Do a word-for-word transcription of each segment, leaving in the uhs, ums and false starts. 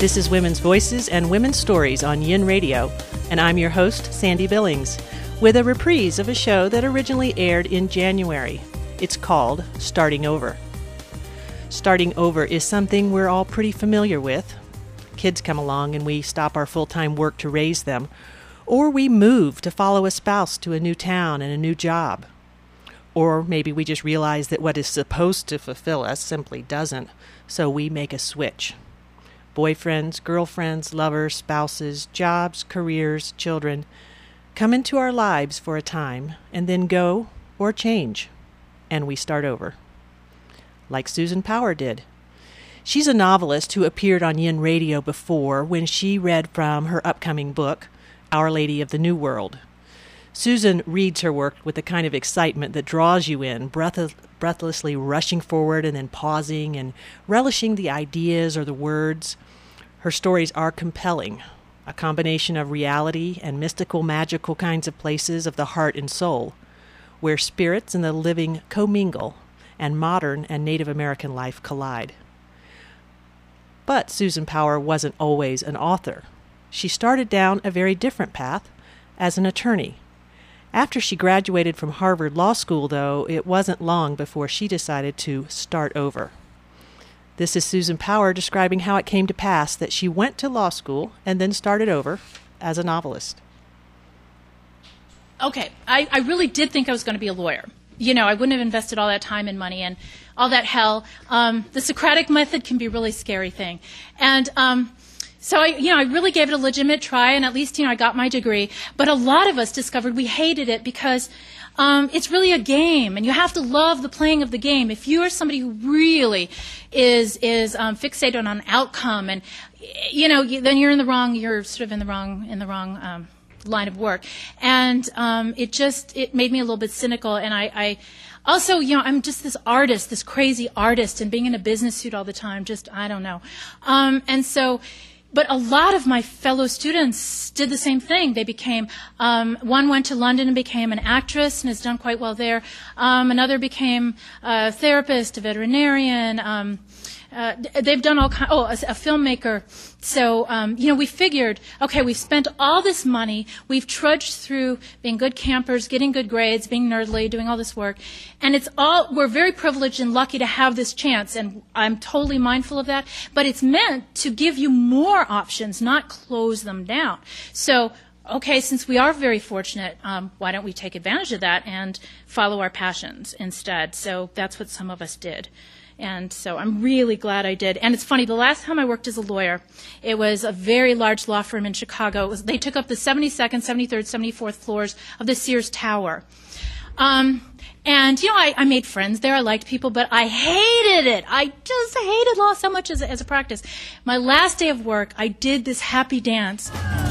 This is Women's Voices and Women's Stories on Yin Radio, and I'm your host, Sandy Billings, with a reprise of a show that originally aired in January. It's called Starting Over. Starting over is something we're all pretty familiar with. Kids come along and we stop our full-time work to raise them, or we move to follow a spouse to a new town and a new job. Or maybe we just realize that what is supposed to fulfill us simply doesn't, so we make a switch. Boyfriends, girlfriends, lovers, spouses, jobs, careers, children come into our lives for a time and then go or change, and we start over. Like Susan Power did. She's a novelist who appeared on Yin Radio before when she read from her upcoming book, Our Lady of the New World. Susan reads her work with the kind of excitement that draws you in, breath- breathlessly rushing forward and then pausing and relishing the ideas or the words. Her stories are compelling, a combination of reality and mystical, magical kinds of places of the heart and soul, where spirits and the living commingle and modern and Native American life collide. But Susan Power wasn't always an author. She started down a very different path as an attorney. After she graduated from Harvard Law School, though, it wasn't long before she decided to start over. This is Susan Power describing how it came to pass that she went to law school and then started over as a novelist. Okay, I, I really did think I was going to be a lawyer. You know, I wouldn't have invested all that time and money and all that hell. Um, the Socratic method can be a really scary thing. And um, so, I, you know, I really gave it a legitimate try, and at least, you know, I got my degree. But a lot of us discovered we hated it because um, it's really a game, and you have to love the playing of the game. If you are somebody who really is is um, fixated on an outcome, and you know, you, then you're in the wrong. You're sort of in the wrong in the wrong. Um, line of work. And um, it just, it made me a little bit cynical. And I, I also, you know, I'm just this artist, this crazy artist, and being in a business suit all the time, just, I don't know. Um, and so, but a lot of my fellow students did the same thing. They became, um, one went to London and became an actress and has done quite well there. Um, another became a therapist, a veterinarian, um, Uh, they've done all kind. Oh, a, a filmmaker. So um, you know, we figured, okay, we've spent all this money. We've trudged through being good campers, getting good grades, being nerdly, doing all this work, and it's all. We're very privileged and lucky to have this chance, and I'm totally mindful of that. But it's meant to give you more options, not close them down. So. Okay, since we are very fortunate, um, why don't we take advantage of that and follow our passions instead? So that's what some of us did. And so I'm really glad I did. And it's funny, the last time I worked as a lawyer, it was a very large law firm in Chicago. It was, they took up the seventy-second, seventy-third, seventy-fourth floors of the Sears Tower. Um, and, you know, I, I made friends there. I liked people, but I hated it. I just hated law so much as a, as a practice. My last day of work, I did this happy dance.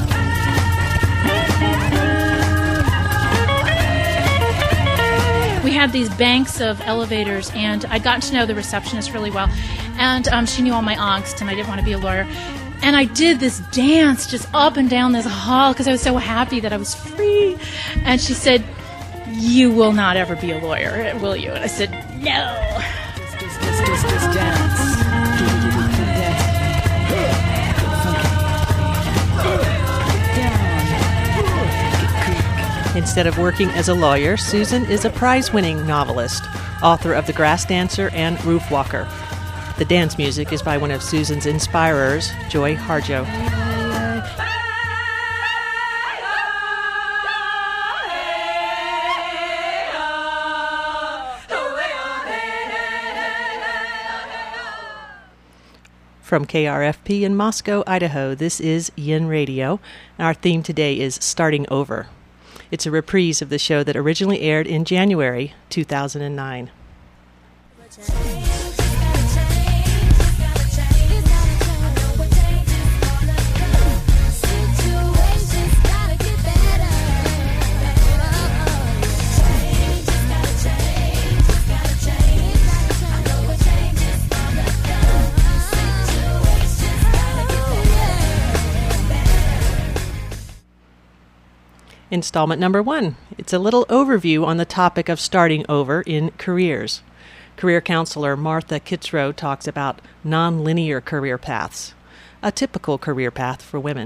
We had these banks of elevators, and I'd gotten to know the receptionist really well, and um, she knew all my angst, and I didn't want to be a lawyer. And I did this dance just up and down this hall because I was so happy that I was free. And she said, "You will not ever be a lawyer, will you?" And I said, "No." Just, just, just, just, just dance. Instead of working as a lawyer, Susan is a prize-winning novelist, author of The Grass Dancer and Roof Walker. The dance music is by one of Susan's inspirers, Joy Harjo. From K R F P in Moscow, Idaho, this is Yin Radio. Our theme today is Starting Over. It's a reprise of the show that originally aired in January two thousand nine. Installment number one. It's a little overview on the topic of starting over in careers. Career counselor Martha Kitzrow talks about non-linear career paths. a typical career path for women.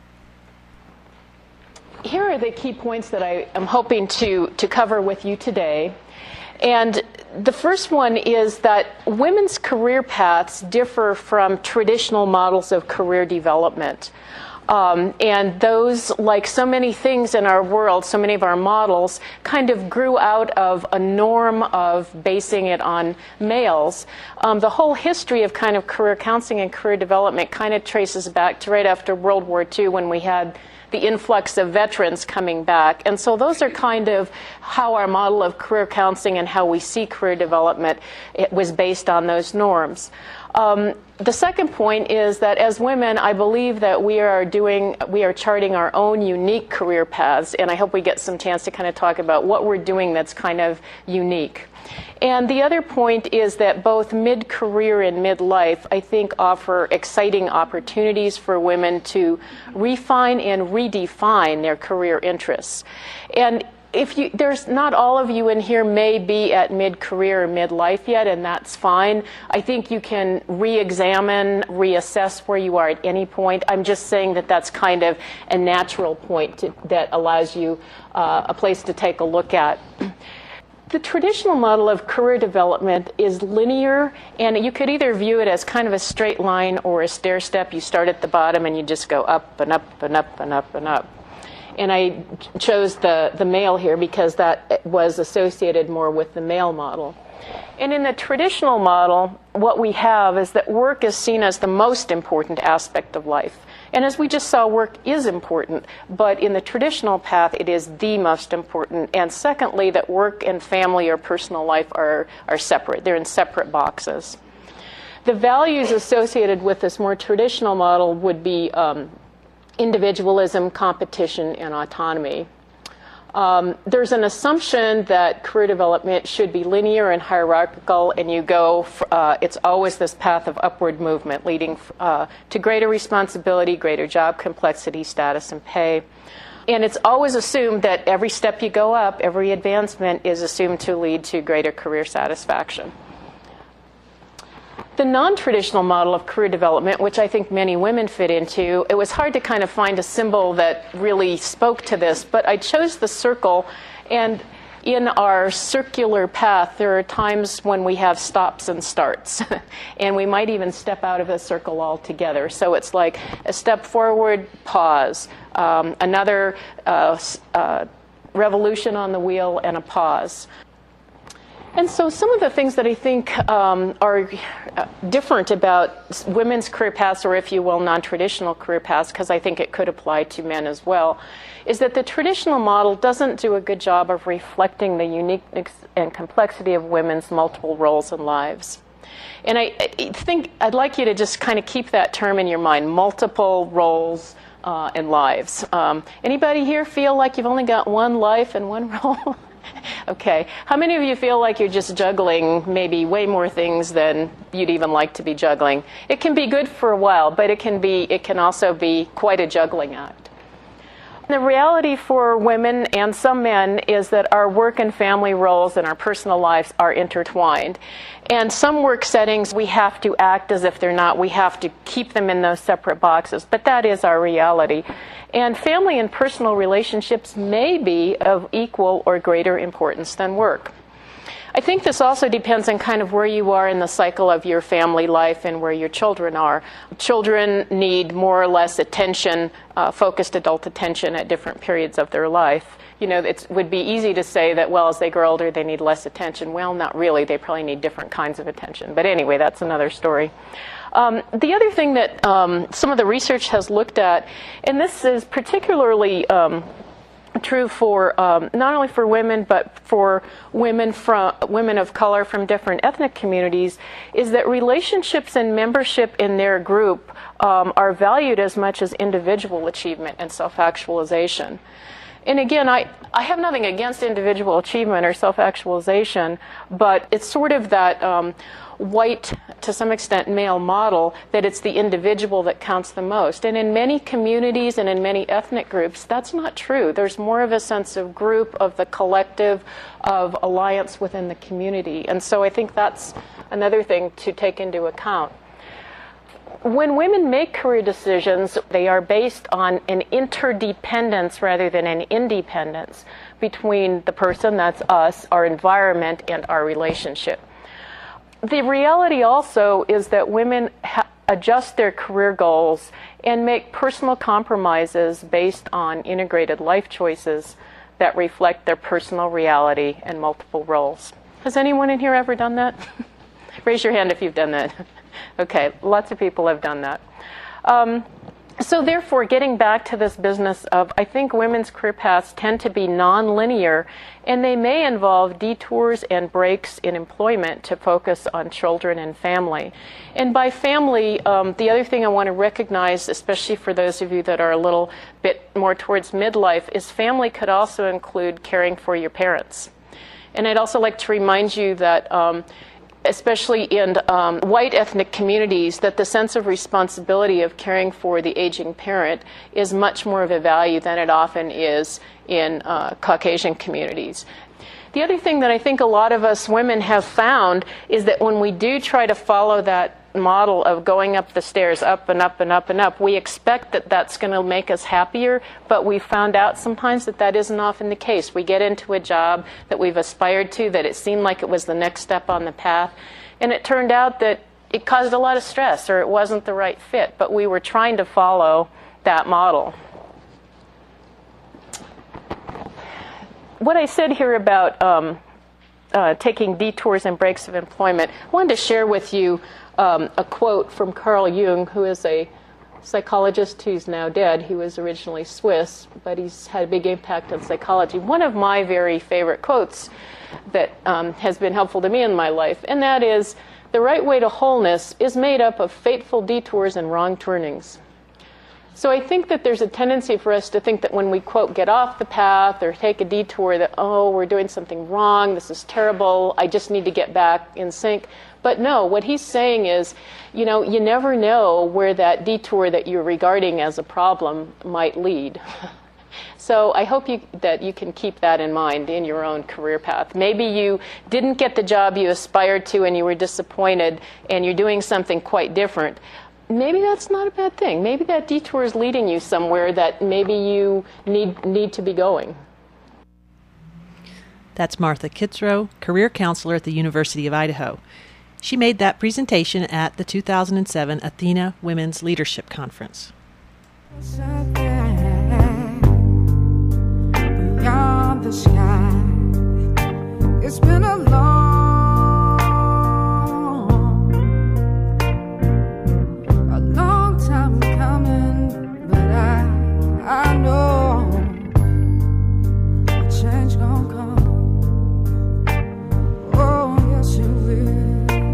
Here are the key points that I am hoping to, to cover with you today. And the first one is that women's career paths differ from traditional models of career development. Um, and those, like so many things in our world, so many of our models, kind of grew out of a norm of basing it on males. Um, the whole history of kind of career counseling and career development kind of traces back to right after World War Two, when we had the influx of veterans coming back. And so those are kind of how our model of career counseling and how we see career development, it was based on those norms. Um, the second point is that as women, I believe that we are doing, we are charting our own unique career paths, and I hope we get some chance to kind of talk about what we're doing that's kind of unique. And the other point is that both mid-career and mid-life, I think, offer exciting opportunities for women to refine and redefine their career interests. And if you, there's not all of you in here may be at mid-career or mid-life yet, and that's fine. I think you can re-examine, reassess where you are at any point. I'm just saying that that's kind of a natural point to, that allows you uh, a place to take a look at. The traditional model of career development is linear, and you could either view it as kind of a straight line or a stair step. You start at the bottom and you just go up and up and up and up and up. And I chose the, the male here because that was associated more with the male model. And in the traditional model, what we have is that work is seen as the most important aspect of life. And as we just saw, work is important, but in the traditional path, it is the most important. And secondly, that work and family or personal life are, are separate. They're in separate boxes. The values associated with this more traditional model would be um, individualism, competition, and autonomy. Um, there's an assumption that career development should be linear and hierarchical, and you go, uh, it's always this path of upward movement leading uh, to greater responsibility, greater job complexity, status, and pay. And it's always assumed that every step you go up, every advancement is assumed to lead to greater career satisfaction. The non-traditional model of career development, which I think many women fit into, it was hard to kind of find a symbol that really spoke to this, but I chose the circle, and in our circular path, there are times when we have stops and starts, and we might even step out of the circle altogether. So it's like a step forward, pause, um, another uh, uh, revolution on the wheel, and a pause. And so some of the things that I think um, are different about women's career paths, or if you will, non-traditional career paths, because I think it could apply to men as well, is that the traditional model doesn't do a good job of reflecting the uniqueness and complexity of women's multiple roles and lives. And I, I think I'd like you to just kind of keep that term in your mind, multiple roles uh, and lives. Um, anybody here feel like you've only got one life and one role? Okay. How many of you feel like you're just juggling maybe way more things than you'd even like to be juggling? It can be good for a while, but it can be, it can also be quite a juggling act. The reality for women and some men is that our work and family roles and our personal lives are intertwined. And some work settings, we have to act as if they're not. We have to keep them in those separate boxes. But that is our reality. And family and personal relationships may be of equal or greater importance than work. I think this also depends on kind of where you are in the cycle of your family life and where your children are. Children need more or less attention, uh, focused adult attention at different periods of their life. You know, it would be easy to say that, well, as they grow older, they need less attention. Well, not really. They probably need different kinds of attention. But anyway, that's another story. Um, the other thing that um, some of the research has looked at, and this is particularly um, true for um, not only for women but for women from women of color from different ethnic communities, is that relationships and membership in their group um, are valued as much as individual achievement and self-actualization. And again, I, I have nothing against individual achievement or self-actualization, but it's sort of that um, white, to some extent, male model that it's the individual that counts the most. And in many communities and in many ethnic groups, that's not true. There's more of a sense of group, of the collective, of alliance within the community. And so I think that's another thing to take into account. When women make career decisions, they are based on an interdependence rather than an independence between the person, that's us, our environment, and our relationship. The reality also is that women ha- adjust their career goals and make personal compromises based on integrated life choices that reflect their personal reality and multiple roles. Has anyone in here ever done that? Raise your hand if you've done that. Okay, lots of people have done that. Um, so therefore, getting back to this business of, I think women's career paths tend to be non-linear, and they may involve detours and breaks in employment to focus on children and family. And by family, um, the other thing I want to recognize, especially for those of you that are a little bit more towards midlife, is family could also include caring for your parents. And I'd also like to remind you that um, especially in um, white ethnic communities, that the sense of responsibility of caring for the aging parent is much more of a value than it often is in uh, Caucasian communities. The other thing that I think a lot of us women have found is that when we do try to follow that model of going up the stairs, up and up and up and up, we expect that that's going to make us happier, but we found out sometimes that that isn't often the case. We get into a job that we've aspired to, that it seemed like it was the next step on the path, and it turned out that it caused a lot of stress or it wasn't the right fit, but we were trying to follow that model. What I said here about um, uh, taking detours and breaks of employment, I wanted to share with you Um, a quote from Carl Jung, who is a psychologist who's now dead. He was originally Swiss, but he's had a big impact on psychology. One of my very favorite quotes that um, has been helpful to me in my life, and that is, "The right way to wholeness is made up of fateful detours and wrong turnings." So I think that there's a tendency for us to think that when we, quote, get off the path or take a detour, that, oh, we're doing something wrong, this is terrible, I just need to get back in sync. But no, what he's saying is, you know, you never know where that detour that you're regarding as a problem might lead. So I hope you, that you can keep that in mind in your own career path. Maybe you didn't get the job you aspired to and you were disappointed and you're doing something quite different. Maybe that's not a bad thing. Maybe that detour is leading you somewhere that maybe you need need to be going. That's Martha Kitzrow, career counselor at the University of Idaho. She made that presentation at the two thousand seven Athena Women's Leadership Conference. Beyond the sky, it's been a long, a long time coming, but I, I know a change gonna come. Oh, yes, it will.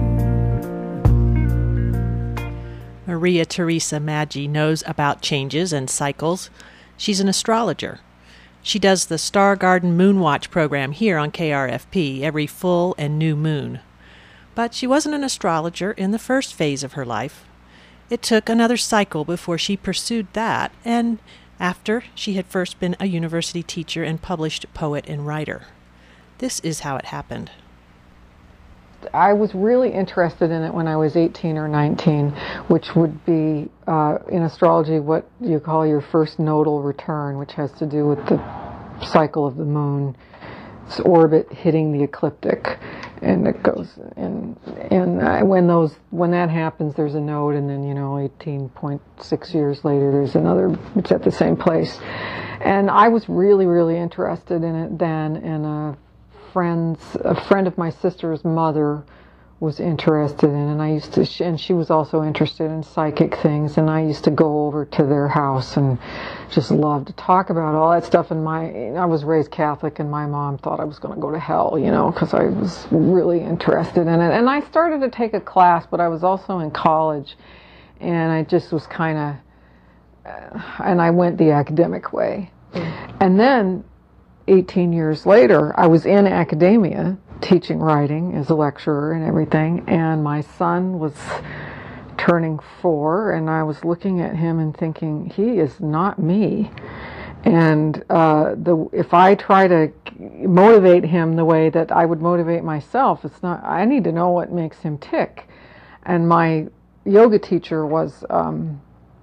Maria Teresa Maggi knows about changes and cycles. She's an astrologer. She does the Star Garden Moonwatch program here on K R F P every full and new moon. But she wasn't an astrologer in the first phase of her life. It took another cycle before she pursued that, and after she had first been a university teacher and published poet and writer. This is how it happened. I was really interested in it when I was eighteen or nineteen, which would be, uh, in astrology, what you call your first nodal return, which has to do with the cycle of the moon's orbit hitting the ecliptic. And it goes, and and I, when those when that happens, there's a node, and then, you know, eighteen point six years later, there's another. It's at the same place, and I was really, really interested in it then, and a friend's a friend of my sister's mother was interested in, and I used to, and she was also interested in psychic things, and I used to go over to their house and just loved to talk about all that stuff. And my, I was raised Catholic, and my mom thought I was going to go to hell, you know, because I was really interested in it. And I started to take a class, but I was also in college, and I just was kind of, uh, and I went the academic way. Mm. And then, eighteen years later, I was in academia, teaching writing as a lecturer and everything, and my son was turning four, and I was looking at him and thinking, he is not me. And uh, the if I try to motivate him the way that I would motivate myself, it's not. I need to know what makes him tick. And my yoga teacher was um,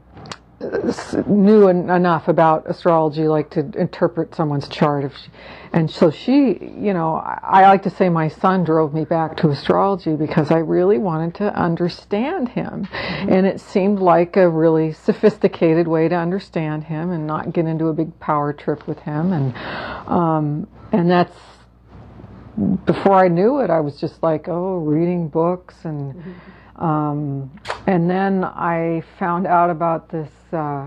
knew en- enough about astrology, like to interpret someone's chart. If she, and so she, you know, I, I like to say my son drove me back to astrology because I really wanted to understand him. Mm-hmm. And it seemed like a really sophisticated way to understand him and not get into a big power trip with him. And um, and that's, before I knew it, I was just like, oh, reading books. And mm-hmm. um, and then I found out about this. Uh,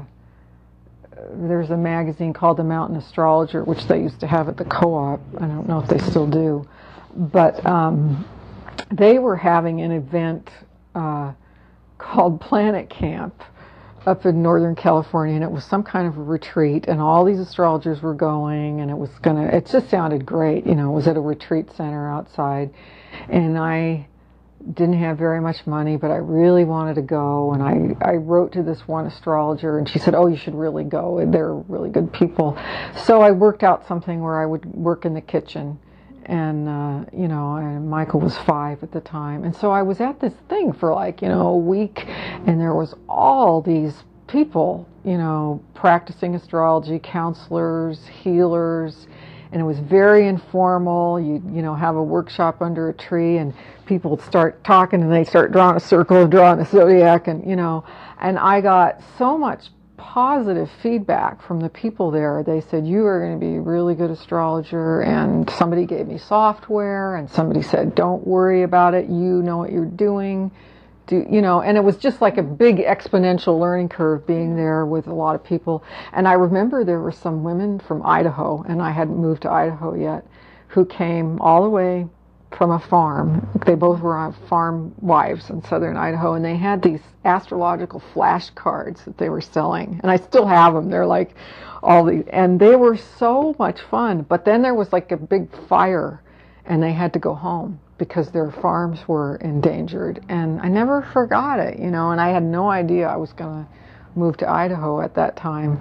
there's a magazine called The Mountain Astrologer, which they used to have at the co-op. I don't know if they still do. But um, they were having an event uh, called Planet Camp up in Northern California, and it was some kind of a retreat, and all these astrologers were going, and it was gonna, it just sounded great, you know, it was at a retreat center outside, and I didn't have very much money, but I really wanted to go, and I, I wrote to this one astrologer, and she said, oh, you should really go, they're really good people. So I worked out something where I would work in the kitchen, and, uh, you know, and Michael was five at the time, and so I was at this thing for like, you know, a week, and there was all these people, you know, practicing astrology, counselors, healers, and it was very informal. You you know, have a workshop under a tree, and people would start talking, and they start drawing a circle and drawing a zodiac, and you know, and I got so much positive feedback from the people there. They said, you are going to be a really good astrologer, and somebody gave me software, and somebody said, don't worry about it, you know what you're doing. Do, you know, and it was just like a big exponential learning curve being there with a lot of people. And I remember there were some women from Idaho, and I hadn't moved to Idaho yet, who came all the way from a farm. They both were farm wives in southern Idaho, and they had these astrological flashcards that they were selling. And I still have them. They're like all these, and they were so much fun. But then there was like a big fire, and they had to go home because their farms were endangered. And I never forgot it, you know, and I had no idea I was going to move to Idaho at that time.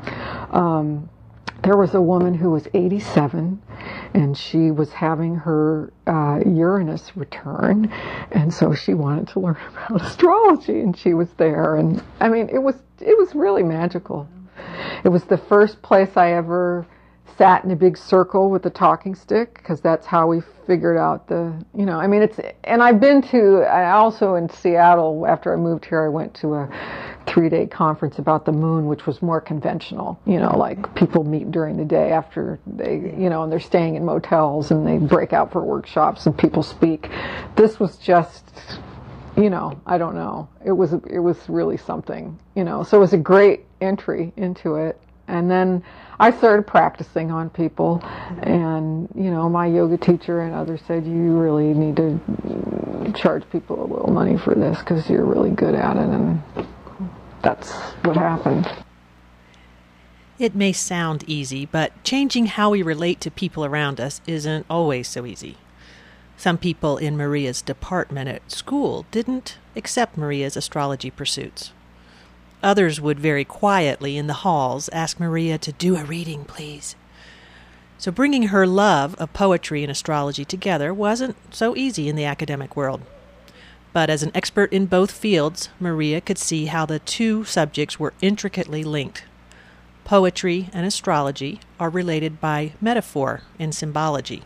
Um, there was a woman who was eighty-seven, and she was having her uh, Uranus return, and so she wanted to learn about astrology, and she was there. And I mean, it was it was really magical. It was the first place I ever sat in a big circle with a talking stick, because that's how we figured out the, you know, I mean, it's, and I've been to, I also in Seattle, after I moved here, I went to a three-day conference about the moon, which was more conventional, you know, like people meet during the day after they, you know, and they're staying in motels, and they break out for workshops and people speak. This was just, you know, I don't know. It was, it was really something, you know, so it was a great entry into it. And then I started practicing on people, and, you know, my yoga teacher and others said, you really need to charge people a little money for this because you're really good at it, and that's what happened. It may sound easy, but changing how we relate to people around us isn't always so easy. Some people in Maria's department at school didn't accept Maria's astrology pursuits. Others would very quietly in the halls ask Maria to do a reading, please. So bringing her love of poetry and astrology together wasn't so easy in the academic world. But as an expert in both fields, Maria could see how the two subjects were intricately linked. Poetry and astrology are related by metaphor and symbology.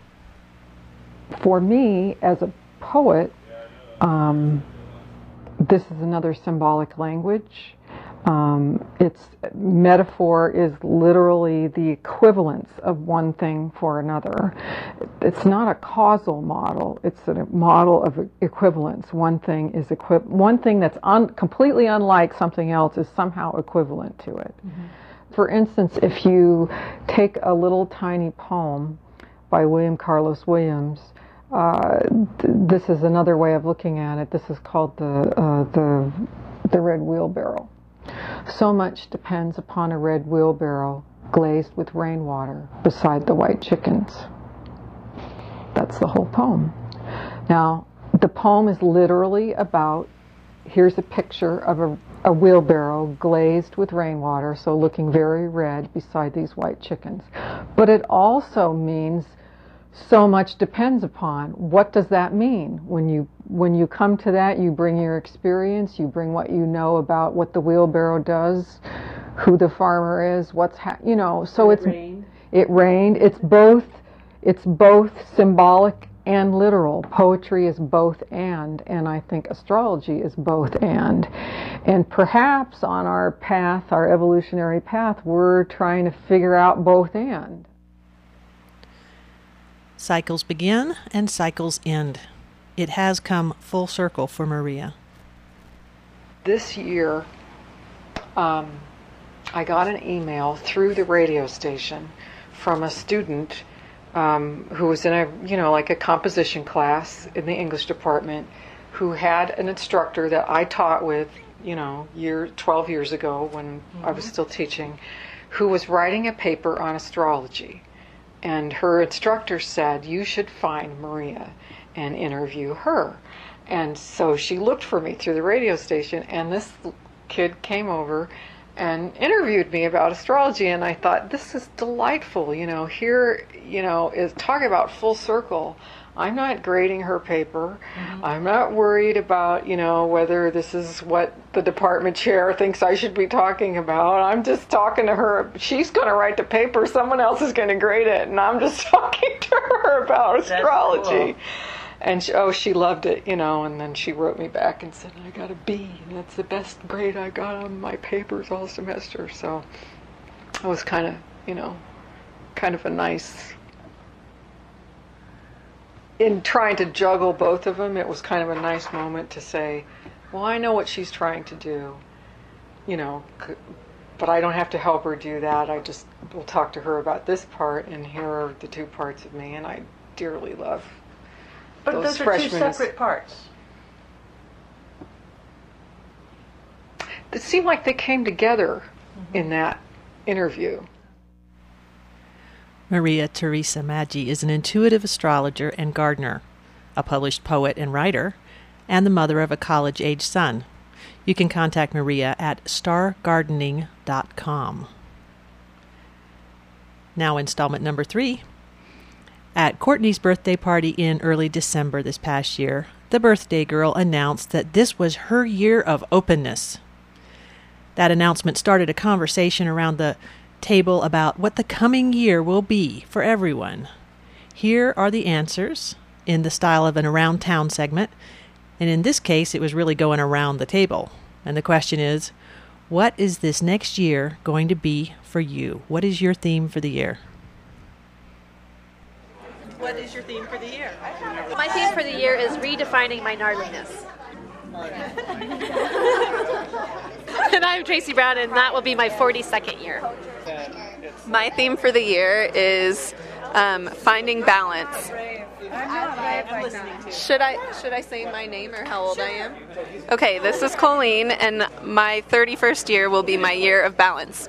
For me, as a poet, um, this is another symbolic language. Um, it's metaphor is literally the equivalence of one thing for another. It's not a causal model. It's a model of equivalence. One thing is equi- one thing that's un- completely unlike something else is somehow equivalent to it. Mm-hmm. For instance, if you take a little tiny poem by William Carlos Williams, Uh, th- this is another way of looking at it. This is called the uh, the the red wheelbarrow. So much depends upon a red wheelbarrow glazed with rainwater beside the white chickens. That's the whole poem. Now, the poem is literally about, here's a picture of a, a wheelbarrow glazed with rainwater, so looking very red beside these white chickens. But it also means so much depends upon what does that mean. When you when you come to that, you bring your experience, you bring what you know about what the wheelbarrow does, who the farmer is, what's ha- you know. So it it's rained. it rained. It's both it's both symbolic and literal. Poetry is both and, and I think astrology is both and. And perhaps on our path, our evolutionary path, we're trying to figure out both and. Cycles begin and cycles end. It has come full circle for Maria. This year, um, I got an email through the radio station from a student um, who was in a, you know, like a composition class in the English department, who had an instructor that I taught with, you know, year twelve years ago when mm-hmm. I was still teaching, who was writing a paper on astrology. And her instructor said, you should find Maria and interview her. And so she looked for me through the radio station, and this kid came over and interviewed me about astrology. And I thought, this is delightful. You know, here, you know, is talking about full circle. I'm not grading her paper. Mm-hmm. I'm not worried about, you know, whether this is what the department chair thinks I should be talking about. I'm just talking to her. She's going to write the paper. Someone else is going to grade it. And I'm just talking to her about astrology. Cool. And she, oh, she loved it, you know. And then she wrote me back and said, I got a B. And that's the best grade I got on my papers all semester. So it was kind of, you know, kind of a nice... In trying to juggle both of them, it was kind of a nice moment to say, well, I know what she's trying to do, you know, but I don't have to help her do that. I just will talk to her about this part, and here are the two parts of me, and I dearly love but those, those are two separate parts. It seemed like they came together mm-hmm. in that interview. Maria Teresa Maggi is an intuitive astrologer and gardener, a published poet and writer, and the mother of a college-age son. You can contact Maria at star gardening dot com. Now installment number three. At Courtney's birthday party in early December this past year, the birthday girl announced that this was her year of openness. That announcement started a conversation around the table about what the coming year will be for everyone. Here are the answers in the style of an around town segment, and in this case it was really going around the table. And the question is, what is this next year going to be for you? What is your theme for the year? What is your theme for the year? My theme for the year is redefining my gnarliness. And I'm Tracy Brown, and that will be my forty-second year. My theme for the year is um, finding balance. Should I should I say my name or how old I am? Okay, this is Colleen, and my thirty-first year will be my year of balance.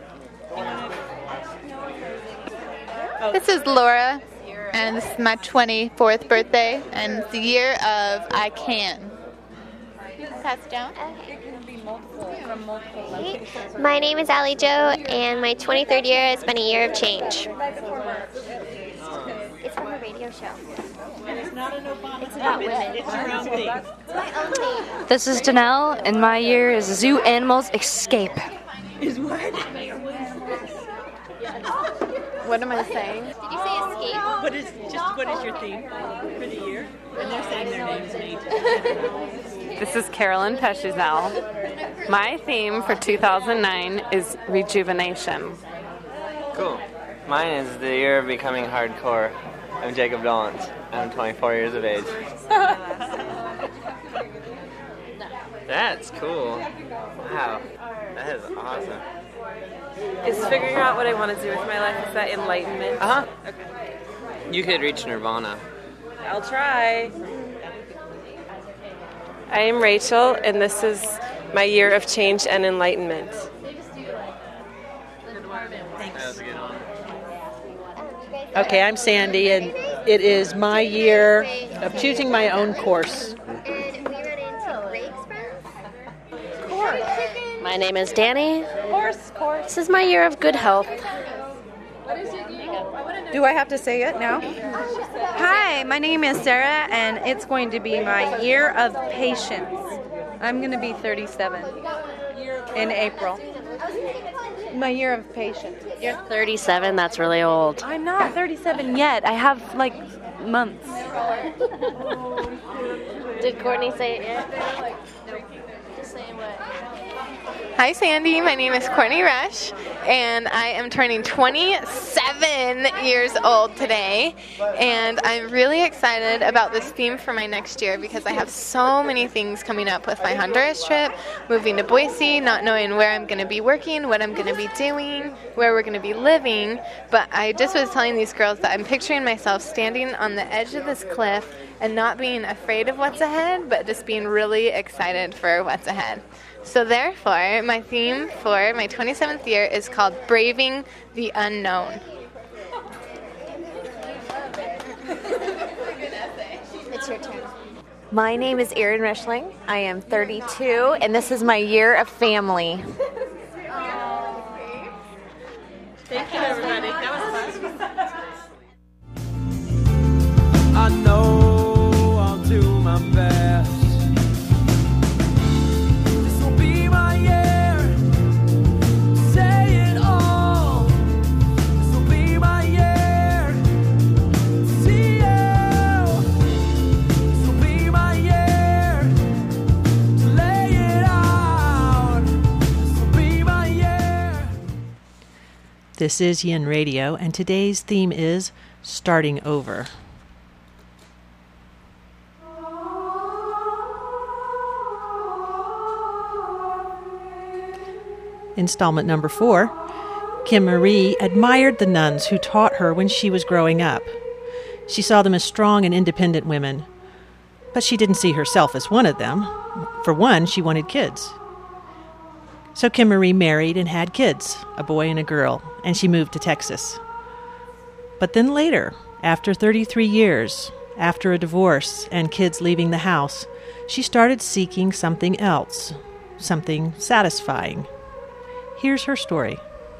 This is Laura, and this is my twenty-fourth birthday, and it's the year of I can. Pass it down. Okay. My name is Allie Jo, and my twenty-third year has been a year of change. It's from a radio show. It's not an Obama. It's about women. It's your own thing. It's my own thing. This is Danelle, and my year is Zoo Animals Escape. Is what? What am I saying? Did you say escape? What is just what is your theme for the year? And they're saying their names and ages. This is Carolyn Peshuzel. My theme for two thousand nine is rejuvenation. Cool. Mine is the year of becoming hardcore. I'm Jacob Dollins. I'm twenty-four years of age. That's cool. Wow. That is awesome. Is figuring out what I want to do with my life. Is that enlightenment? Uh-huh. Okay. You could reach nirvana. I'll try. I am Rachel, and this is my year of change and enlightenment. Thanks. Okay, I'm Sandy, and it is my year of choosing my own course. My name is Danny. Course, course. This is my year of good health. Do I have to say it now? Hi, my name is Sarah, and it's going to be my year of patience. I'm going to be thirty-seven in April. My year of patience. You're thirty-seven, that's really old. I'm not thirty-seven yet. I have, like, months. Did Courtney say it yet? Just saying what? Hi Sandy, my name is Courtney Rush, and I am turning twenty-seven years old today, and I'm really excited about this theme for my next year because I have so many things coming up with my Honduras trip, moving to Boise, not knowing where I'm going to be working, what I'm going to be doing, where we're going to be living, but I just was telling these girls that I'm picturing myself standing on the edge of this cliff and not being afraid of what's ahead, but just being really excited for what's ahead. So therefore, my theme for my twenty-seventh year is called Braving the Unknown. It's your turn. My name is Erin Reschling. I am thirty-two, and this is my year of family. Thank you, everybody. That was fun. I know I'll do my best. This will be my year. Say it all. This will be my year. See you. This will be my year. To lay it out. This will be my year. This is Yin Radio, and today's theme is starting over. Installment number four. Kim Marie admired the nuns who taught her when she was growing up. She saw them as strong and independent women, but she didn't see herself as one of them. For one, she wanted kids. So Kim Marie married and had kids, a boy and a girl, and she moved to Texas. But then later, after thirty-three years, after a divorce and kids leaving the house, she started seeking something else, something satisfying. Here's her story.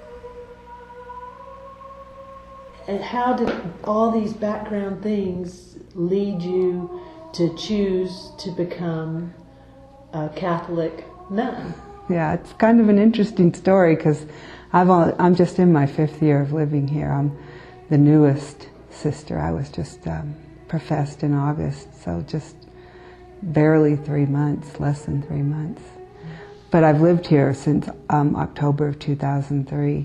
And how did all these background things lead you to choose to become a Catholic nun? Yeah, it's kind of an interesting story because I've only, I'm just in my fifth year of living here. I'm the newest sister. I was just um, professed in August, so just barely three months, less than three months. But I've lived here since um, October of two thousand three.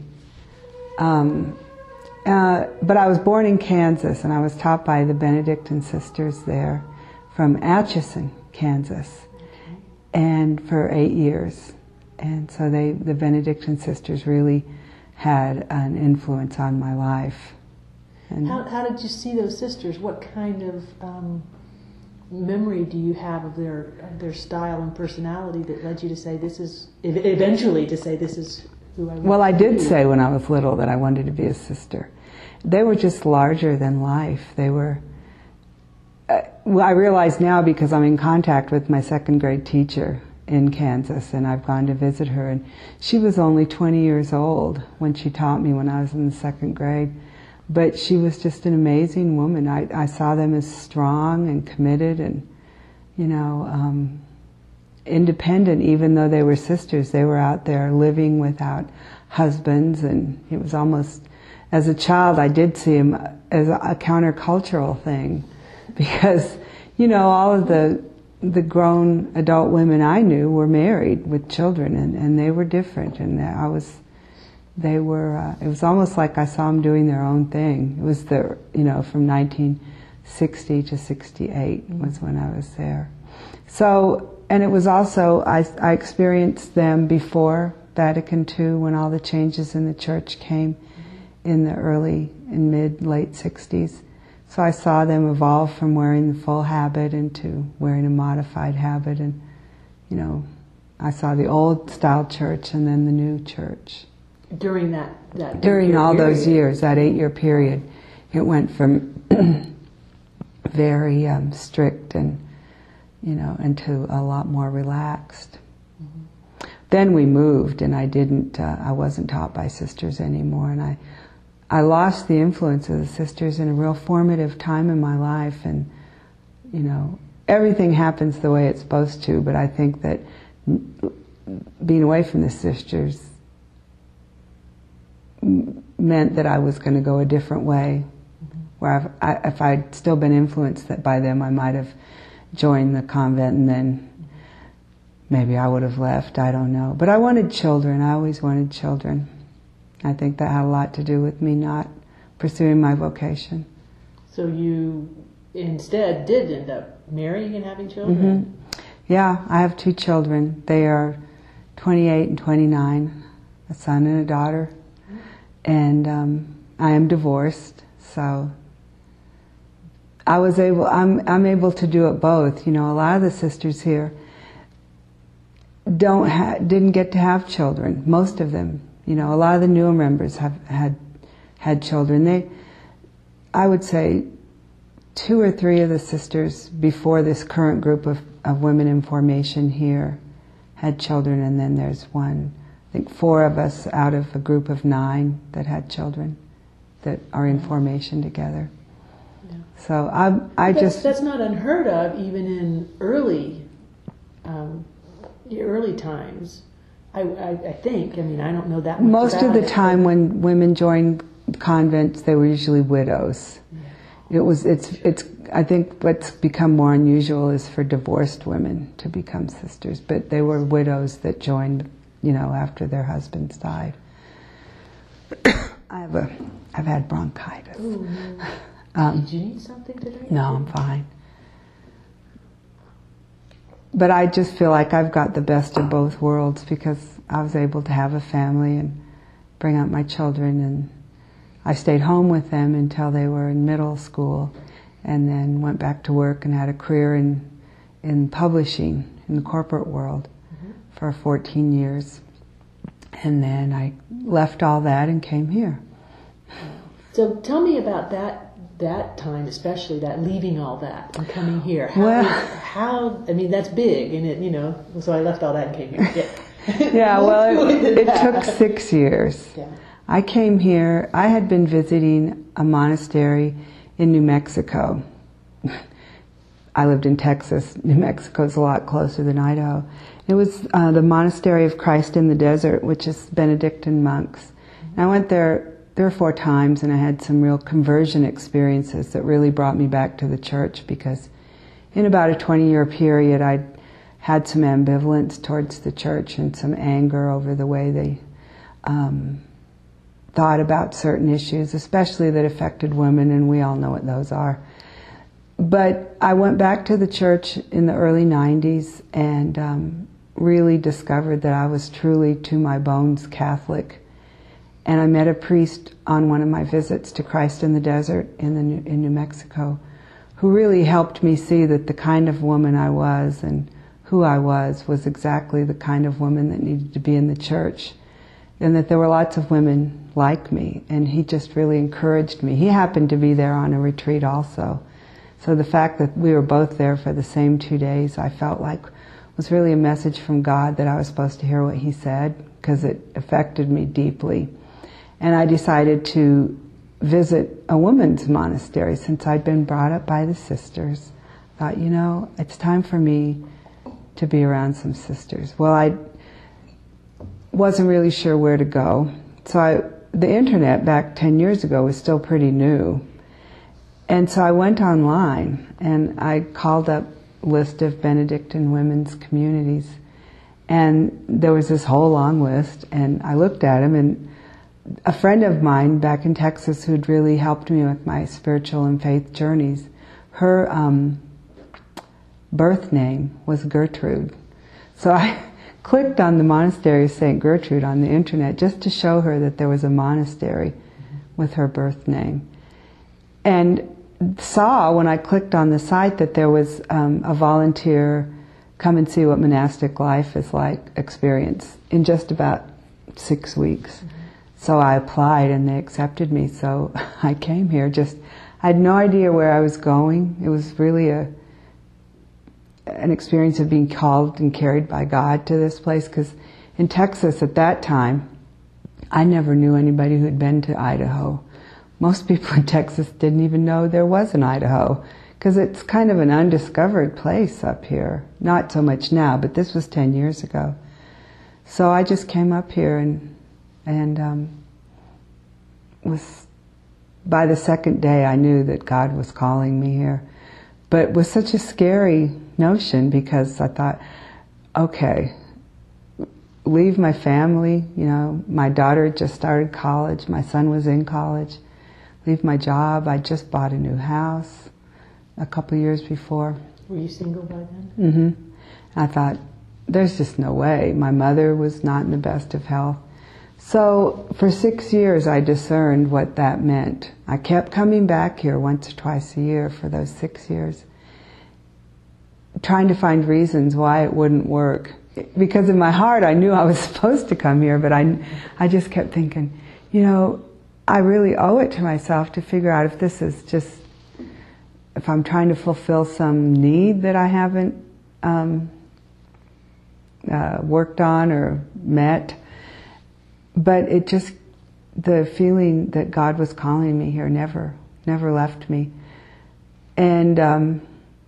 Um, uh, but I was born in Kansas, and I was taught by the Benedictine sisters there from Atchison, Kansas, and for eight years. And so they, the Benedictine sisters really had an influence on my life. And how, how did you see those sisters? What kind of um, memory do you have of their of their style and personality that led you to say this is eventually to say this is who I want well I to did be? say when I was little that I wanted to be a sister. They were just larger than life. They were uh, well I realize now because I'm in contact with my second grade teacher in Kansas, and I've gone to visit her, and she was only twenty years old when she taught me when I was in the second grade. But she was just an amazing woman. I, I saw them as strong and committed and, you know, um, independent. Even though they were sisters, they were out there living without husbands, and it was almost, as a child, I did see them as a, a countercultural thing, because, you know, all of the the grown adult women I knew were married with children, and, and they were different, and I was. They were, uh, it was almost like I saw them doing their own thing. It was the, you know, from nineteen sixty to sixty-eight was when I was there. So, and it was also, I, I experienced them before Vatican Two when all the changes in the church came in the early and mid, late sixties. So I saw them evolve from wearing the full habit into wearing a modified habit, and, you know, I saw the old style church and then the new church. During that, that During all period. those years, that eight-year period, it went from very um, strict and, you know, into a lot more relaxed. Mm-hmm. Then we moved, and I didn't, uh, I wasn't taught by sisters anymore, and I, I lost the influence of the sisters in a real formative time in my life, and you know, everything happens the way it's supposed to, but I think that being away from the sisters m- meant that I was going to go a different way, mm-hmm. where I've, I, if I'd still been influenced that by them, I might have joined the convent, and then maybe I would have left, I don't know. But I wanted children, I always wanted children. I think that had a lot to do with me not pursuing my vocation. So you instead did end up marrying and having children? Mm-hmm. Yeah, I have two children. They are twenty-eight and twenty-nine, a son and a daughter. And um, I am divorced, so I was able, I'm, I'm able to do it both. You know, a lot of the sisters here don't ha- didn't get to have children, most of them. You know, a lot of the newer members have had had children. They, I would say, two or three of the sisters before this current group of, of women in formation here had children, and then there's one, I think four of us out of a group of nine that had children that are in formation together. Yeah. So I, I that's, just... That's not unheard of even in early, um, early times. I, I, I think, I mean, I don't know that much Most about of the it, time when women joined convents, they were usually widows. Yeah. It was, it's, it's, I think what's become more unusual is for divorced women to become sisters, but they were widows that joined, you know, after their husbands died. I have a, I've had bronchitis. Ooh, no. um, Did you need something to drink? No, I'm fine. But I just feel like I've got the best of both worlds because I was able to have a family and bring up my children, and I stayed home with them until they were in middle school, and then went back to work and had a career in in publishing in the corporate world mm-hmm. for fourteen years. And then I left all that and came here. So tell me about that that time, especially that leaving all that and coming here. How, well, how I mean, that's big, and it, you know. So I left all that and came here. Yeah, yeah well, it, it took six years. Yeah. I came here. I had been visiting a monastery in New Mexico. I lived in Texas. New Mexico's a lot closer than Idaho. It was uh, the Monastery of Christ in the Desert, which is Benedictine monks. And I went there three or four times, and I had some real conversion experiences that really brought me back to the church, because in about a twenty-year period, I'd had some ambivalence towards the church and some anger over the way they um, thought about certain issues, especially that affected women, and we all know what those are. But I went back to the church in the early nineties and um, really discovered that I was truly to my bones Catholic. And I met a priest on one of my visits to Christ in the Desert in, the New, in New Mexico, who really helped me see that the kind of woman I was and who I was was exactly the kind of woman that needed to be in the church, and that there were lots of women like me. And he just really encouraged me. He happened to be there on a retreat also. So the fact that we were both there for the same two days, I felt like was really a message from God that I was supposed to hear what he said, because it affected me deeply. And I decided to visit a women's monastery since I'd been brought up by the sisters. I thought, you know, it's time for me to be around some sisters. Well, I wasn't really sure where to go. So I, the internet back ten years ago was still pretty new. And so I went online and I called up a list of Benedictine women's communities. And there was this whole long list, and I looked at them, and a friend of mine back in Texas who'd really helped me with my spiritual and faith journeys, her um, birth name was Gertrude. So I clicked on the monastery of Saint Gertrude on the internet just to show her that there was a monastery with her birth name. And saw when I clicked on the site that there was um, a volunteer come and see what monastic life is like experience in just about six weeks. Mm-hmm. So I applied and they accepted me, so I came here. Just, I had no idea where I was going. It was really a an experience of being called and carried by God to this place, because in Texas at that time, I never knew anybody who'd been to Idaho. most people in Texas didn't even know there was an Idaho, because it's kind of an undiscovered place up here. Not so much now, but this was ten years ago. So I just came up here and and um, was, by the second day I knew that God was calling me here. But it was such a scary notion, because I thought, okay, leave my family, you know, my daughter had just started college, my son was in college, leave my job, I just bought a new house a couple of years before. Were you single by then? Mm-hmm. I thought, there's just no way. My mother was not in the best of health. So for six years I discerned what that meant. I kept coming back here once or twice a year for those six years, trying to find reasons why it wouldn't work. Because in my heart I knew I was supposed to come here, but I, I just kept thinking, you know, I really owe it to myself to figure out if this is just, if I'm trying to fulfill some need that I haven't um, uh, worked on or met. But it just, the feeling that God was calling me here never, never left me. And um,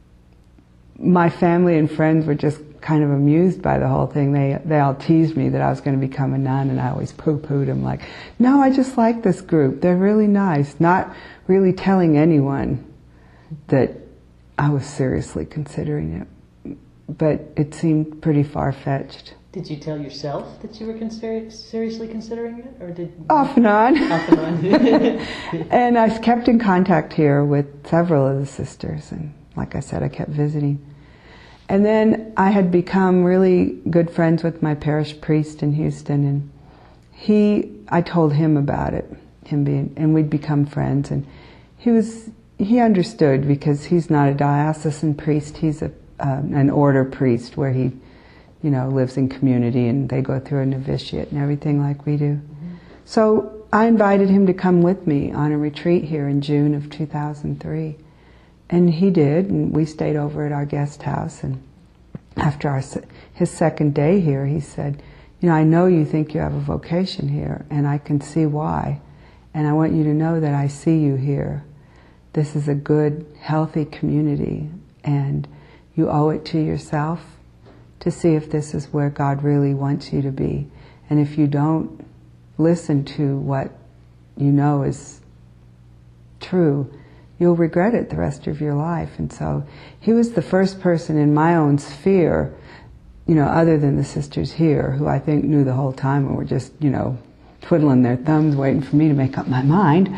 my family and friends were just kind of amused by the whole thing. They they all teased me that I was going to become a nun, and I always poo-pooed them, like, no, I just like this group. They're really nice. Not really telling anyone that I was seriously considering it. But it seemed pretty far-fetched. Did you tell yourself that you were consider- seriously considering it, or did off and on? Off and on. And I kept in contact here with several of the sisters, and like I said, I kept visiting. And then I had become really good friends with my parish priest in Houston, and he, I told him about it, him being, and we'd become friends, and he was, he understood, because he's not a diocesan priest, he's a um, an order priest where he, you know, lives in community, and they go through a novitiate and everything like we do. Mm-hmm. So I invited him to come with me on a retreat here in June of two thousand three. And he did, and we stayed over at our guest house. And after our, his second day here, he said, you know, I know you think you have a vocation here, and I can see why. And I want you to know that I see you here. This is a good, healthy community, and you owe it to yourself to see if this is where God really wants you to be. And if you don't listen to what you know is true, you'll regret it the rest of your life. And so he was the first person in my own sphere, you know, other than the sisters here, who I think knew the whole time and were just, you know, twiddling their thumbs waiting for me to make up my mind.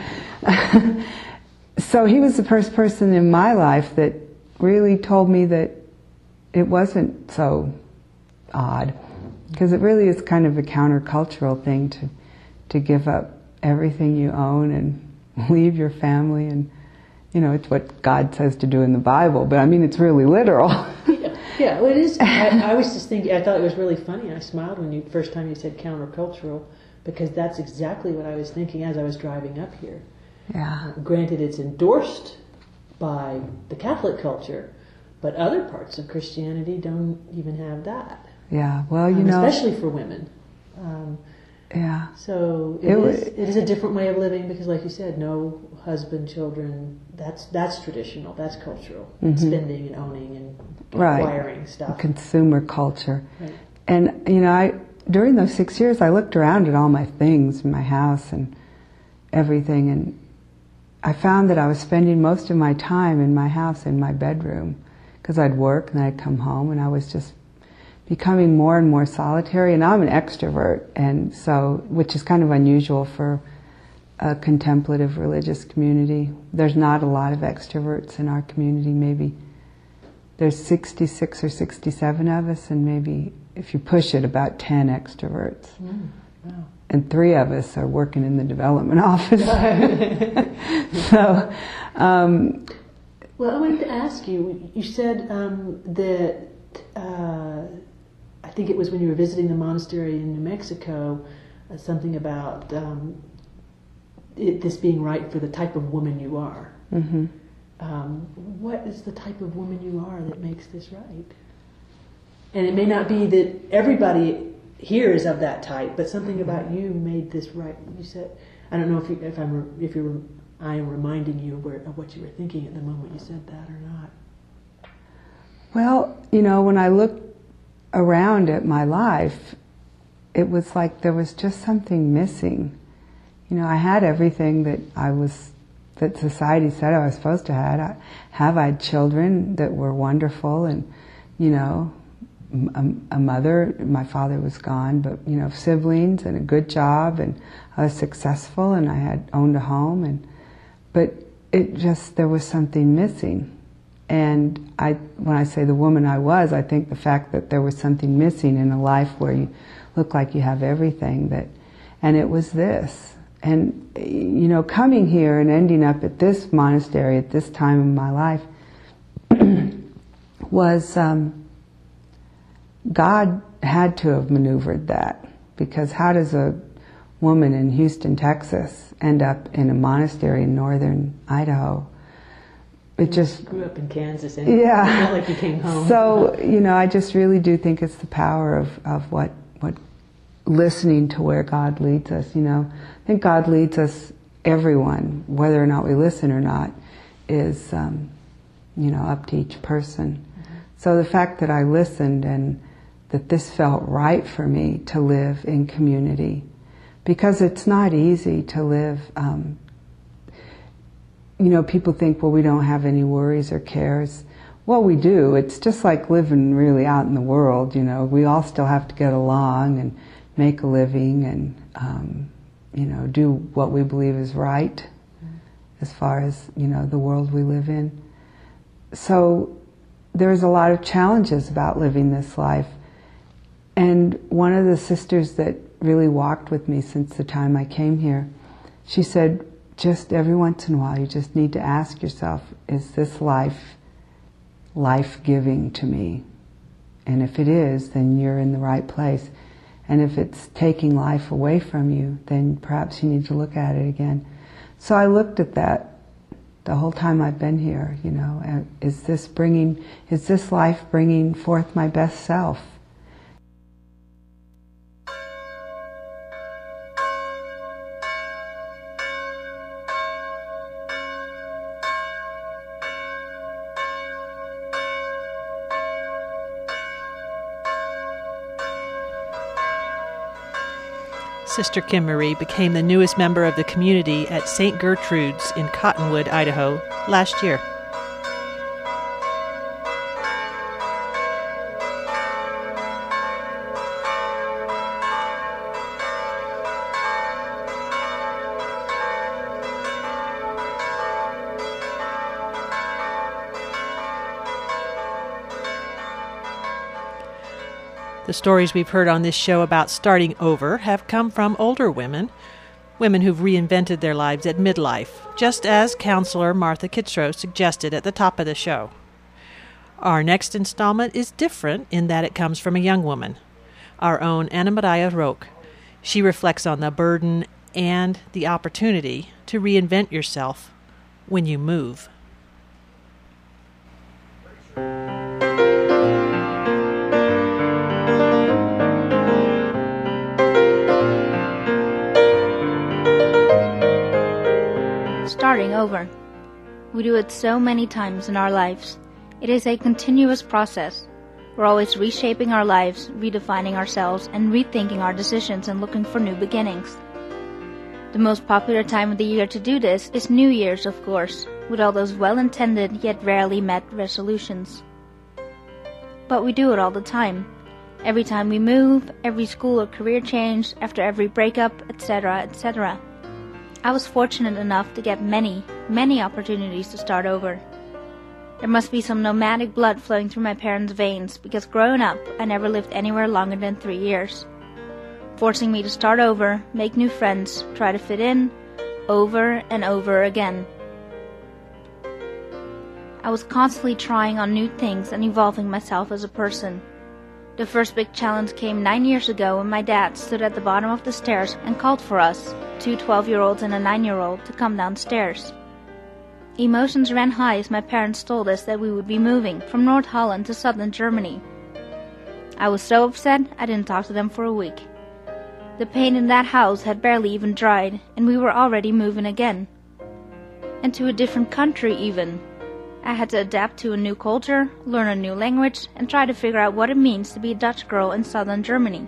So he was the first person in my life that really told me that it wasn't so odd, because it really is kind of a countercultural thing to to give up everything you own and leave your family, and you know, it's what God says to do in the Bible, but I mean, it's really literal. yeah, yeah, well, it is. I, I was just thinking, I thought it was really funny. I smiled when you first time you said countercultural, because that's exactly what I was thinking as I was driving up here. Yeah. Uh, granted, it's endorsed by the Catholic culture, but other parts of Christianity don't even have that. Yeah, well, you um, know... especially for women. Um, yeah. So it, it, is, it is a different way of living, because like you said, no husband, children, that's that's traditional, that's cultural. Mm-hmm. Spending and owning and acquiring right. stuff. Consumer culture. Right. And, you know, I during those six years, I looked around at all my things in my house and everything, and I found that I was spending most of my time in my house, in my bedroom, because I'd work and then I'd come home, and I was just becoming more and more solitary. And I'm an extrovert, and so, which is kind of unusual for a contemplative religious community. There's not a lot of extroverts in our community. Maybe there's sixty-six or sixty-seven of us, and maybe, if you push it, about ten extroverts. Mm, wow. And three of us are working in the development office. so, um, well, I wanted to ask you, you said um, that, uh, I think it was when you were visiting the monastery in New Mexico, uh, something about um, it, this being right for the type of woman you are. Mm-hmm. Um, what is the type of woman you are that makes this right? And it may not be that everybody here is of that type, but something about you made this right. You said, I don't know if you, if I'm if you're I am reminding you where, of what you were thinking at the moment you said that or not. Well, you know, when I look around at my life, it was like there was just something missing. You know, I had everything that I was, that society said I was supposed to have. I have I had children that were wonderful, and, you know, a, a mother. My father was gone, but, you know, siblings and a good job, and I was successful, and I had owned a home, and but it just, there was something missing. And I, when I say the woman I was, I think the fact that there was something missing in a life where you look like you have everything, that, and it was this. And, you know, coming here and ending up at this monastery at this time in my life was, um, God had to have maneuvered that, because how does a woman in Houston, Texas end up in a monastery in northern Idaho? It you just grew up in Kansas and yeah. it felt like you came home. So, you know, I just really do think it's the power of, of what, what listening to where God leads us, you know. I think God leads us, everyone, whether or not we listen or not, is, um, you know, up to each person. Mm-hmm. So the fact that I listened and that this felt right for me to live in community, because it's not easy to live, um, you know, people think, well, we don't have any worries or cares. Well, we do. It's just like living really out in the world, you know. We all still have to get along and make a living and, um, you know, do what we believe is right mm-hmm. as far as, you know, the world we live in. So there's a lot of challenges about living this life. And one of the sisters that really walked with me since the time I came here, she said, just every once in a while you just need to ask yourself, is this life life-giving to me? And if it is, then you're in the right place. And if it's taking life away from you, then perhaps you need to look at it again. So I looked at that the whole time I've been here, you know, is this bringing, is this life bringing forth my best self? Sister Kim Marie became the newest member of the community at Saint Gertrude's in Cottonwood, Idaho, last year. The stories we've heard on this show about starting over have come from older women, women who've reinvented their lives at midlife, just as counselor Martha Kitzrow suggested at the top of the show. Our next installment is different in that it comes from a young woman, our own Anna Maria Roque. She reflects on the burden and the opportunity to reinvent yourself when you move. Starting over. We do it so many times in our lives. It is a continuous process. We're always reshaping our lives, redefining ourselves, and rethinking our decisions and looking for new beginnings. The most popular time of the year to do this is New Year's, of course, with all those well-intended yet rarely met resolutions. But we do it all the time. Every time we move, every school or career change, after every breakup, et cetera, et cetera. I was fortunate enough to get many, many opportunities to start over. There must be some nomadic blood flowing through my parents' veins, because growing up, I never lived anywhere longer than three years. Forcing me to start over, make new friends, try to fit in, over and over again. I was constantly trying on new things and evolving myself as a person. The first big challenge came nine years ago when my dad stood at the bottom of the stairs and called for us, two twelve-year-olds and a nine-year-old, to come downstairs. Emotions ran high as my parents told us that we would be moving from North Holland to southern Germany. I was so upset I didn't talk to them for a week. The pain in that house had barely even dried, and we were already moving again. and to a different country even. I had to adapt to a new culture, learn a new language, and try to figure out what it means to be a Dutch girl in southern Germany.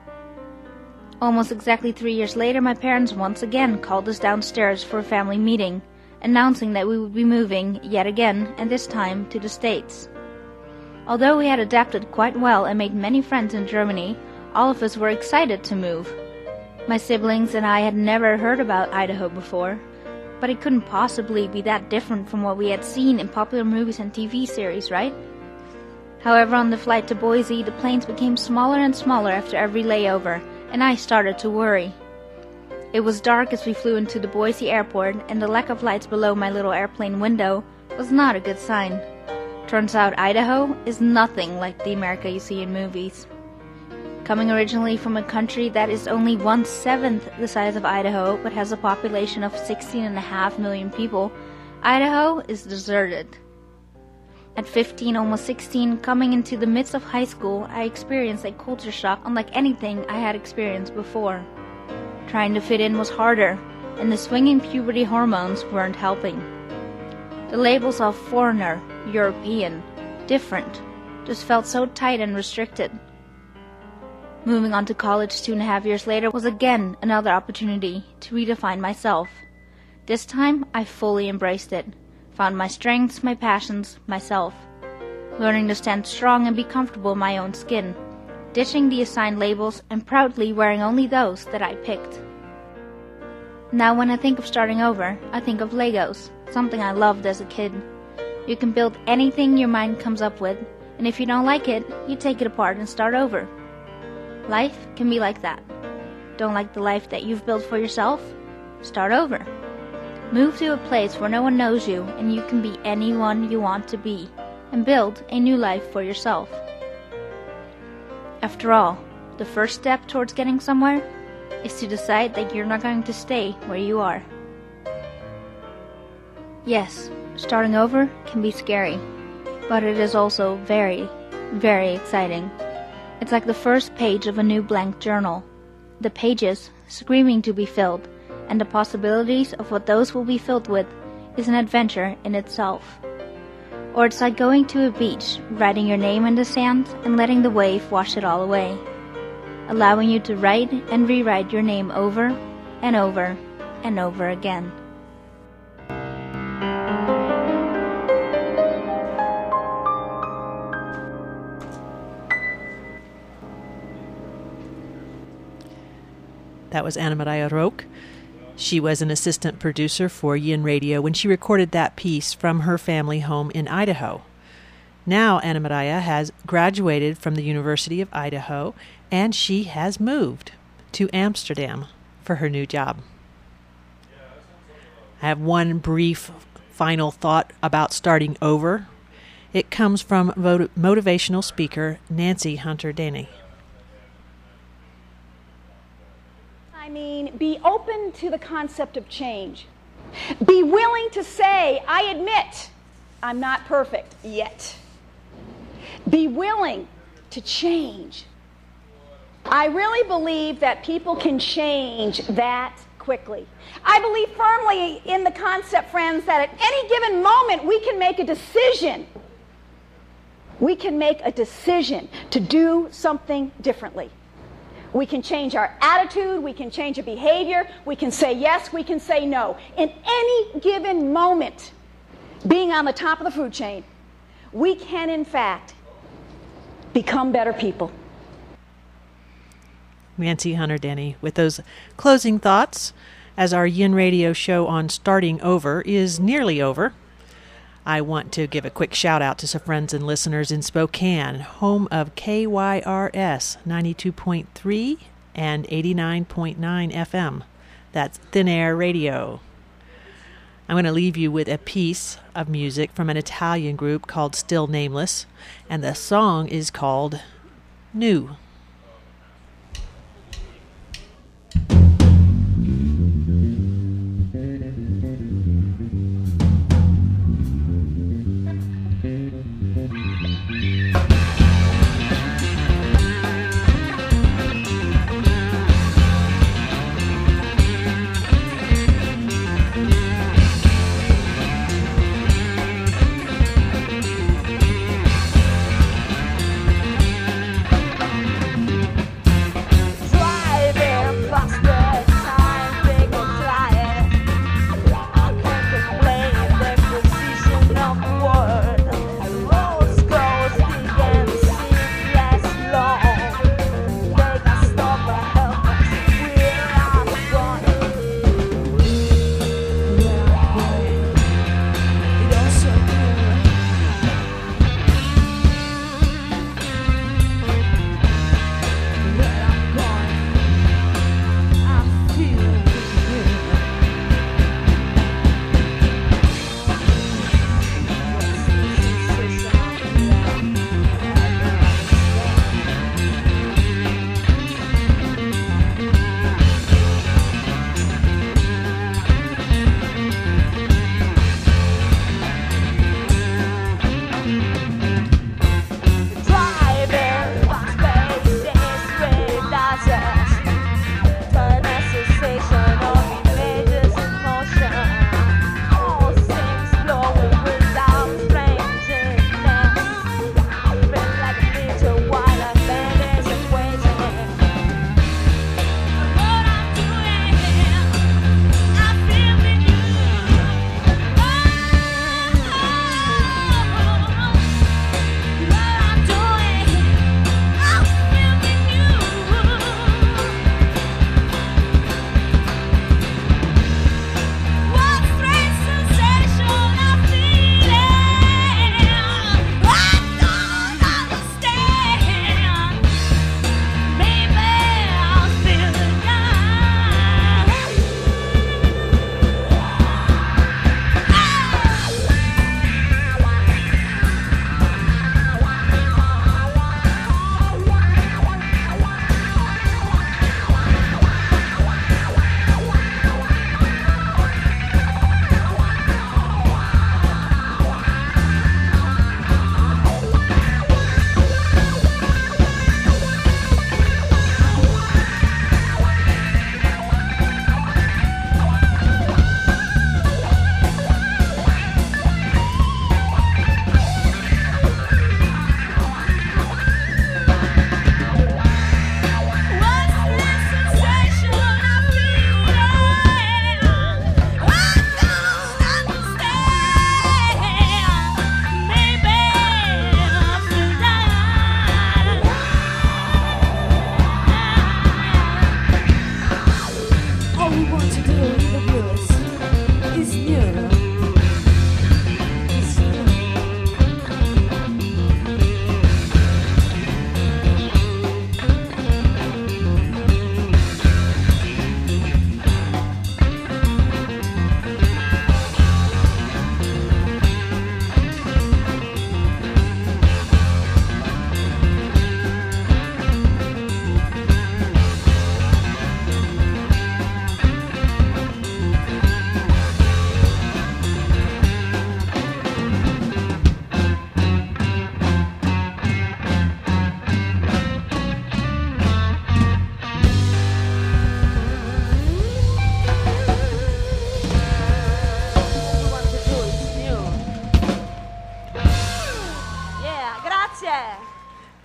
Almost exactly three years later, my parents once again called us downstairs for a family meeting, announcing that we would be moving yet again, and this time to the States. Although we had adapted quite well and made many friends in Germany, all of us were excited to move. My siblings and I had never heard about Idaho before, but it couldn't possibly be that different from what we had seen in popular movies and T V series, right? However, on the flight to Boise, the planes became smaller and smaller after every layover, and I started to worry. It was dark as we flew into the Boise airport, and the lack of lights below my little airplane window was not a good sign. Turns out Idaho is nothing like the America you see in movies. Coming originally from a country that is only one-seventh the size of Idaho but has a population of sixteen and a half million people, Idaho is deserted. At fifteen, almost sixteen, coming into the midst of high school, I experienced a culture shock unlike anything I had experienced before. Trying to fit in was harder, and the swinging puberty hormones weren't helping. The labels of foreigner, European, different, just felt so tight and restricted. Moving on to college two and a half years later was again another opportunity to redefine myself. This time, I fully embraced it, found my strengths, my passions, myself. Learning to stand strong and be comfortable in my own skin, ditching the assigned labels and proudly wearing only those that I picked. Now when I think of starting over, I think of Legos, something I loved as a kid. You can build anything your mind comes up with, and if you don't like it, you take it apart and start over. Life can be like that. Don't like the life that you've built for yourself? Start over. Move to a place where no one knows you and you can be anyone you want to be, and build a new life for yourself. After all, the first step towards getting somewhere is to decide that you're not going to stay where you are. Yes, starting over can be scary, but it is also very, very exciting. It's like the first page of a new blank journal. The pages screaming to be filled, and the possibilities of what those will be filled with is an adventure in itself. Or it's like going to a beach, writing your name in the sand and letting the wave wash it all away, allowing you to write and rewrite your name over and over and over again. That was Anna-Maria Roque. She was an assistant producer for Yin Radio when she recorded that piece from her family home in Idaho. Now Anna-Maria has graduated from the University of Idaho, and she has moved to Amsterdam for her new job. I have one brief final thought about starting over. It comes from motivational speaker Nancy Hunter Denny. I mean, be open to the concept of change. Be willing to say, I admit I'm not perfect yet. Be willing to change. I really believe that people can change that quickly. I believe firmly in the concept, friends, that at any given moment we can make a decision. We can make a decision to do something differently. We can change our attitude, we can change a behavior, we can say yes, we can say no. In any given moment, being on the top of the food chain, we can in fact become better people. Nancy Hunter Denny with those closing thoughts as our Yin Radio show on starting over is nearly over. I want to give a quick shout out to some friends and listeners in Spokane, home of K Y R S ninety-two point three and eighty-nine point nine F M. That's Thin Air Radio. I'm going to leave you with a piece of music from an Italian group called Still Nameless, and the song is called New.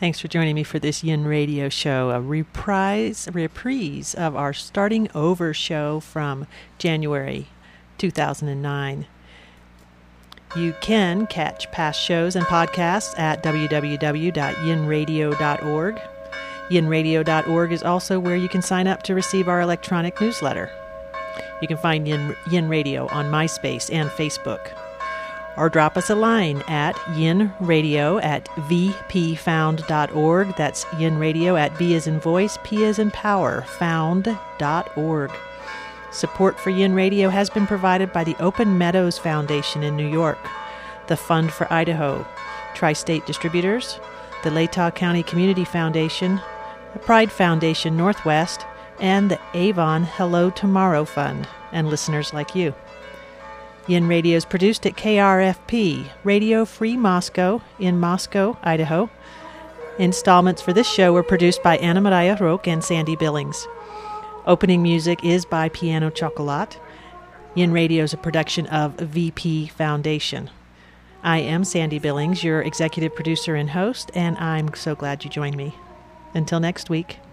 Thanks for joining me for this Yin Radio show, a reprise, a reprise of our Starting Over show from January two thousand nine. You can catch past shows and podcasts at w w w dot yin radio dot org. yin radio dot org is also where you can sign up to receive our electronic newsletter. You can find Yin, Yin Radio on MySpace and Facebook. Or drop us a line at yinradio at v p found dot org. That's yinradio at V as in voice, P as in power, found dot org. Support for Yin Radio has been provided by the Open Meadows Foundation in New York, the Fund for Idaho, Tri-State Distributors, the Latah County Community Foundation, the Pride Foundation Northwest, and the Avon Hello Tomorrow Fund, and listeners like you. Yin Radio is produced at K R F P, Radio Free Moscow in Moscow, Idaho. Installments for this show were produced by Anna Maria Roque and Sandy Billings. Opening music is by Piano Chocolat. Yin Radio is a production of V P Foundation. I am Sandy Billings, your executive producer and host, and I'm so glad you joined me. Until next week.